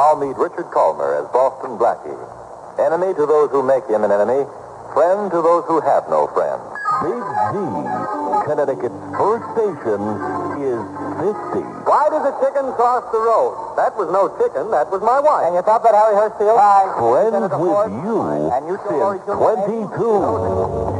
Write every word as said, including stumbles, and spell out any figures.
Now meet Richard Culmer as Boston Blackie. Enemy to those who make him an enemy, friend to those who have no friend. Big Z, Connecticut's first station, is fifty. Why does a chicken cross the road? That was no chicken, that was my wife. And you thought that Harry Hurstfield? Friends with you And you since twenty-two.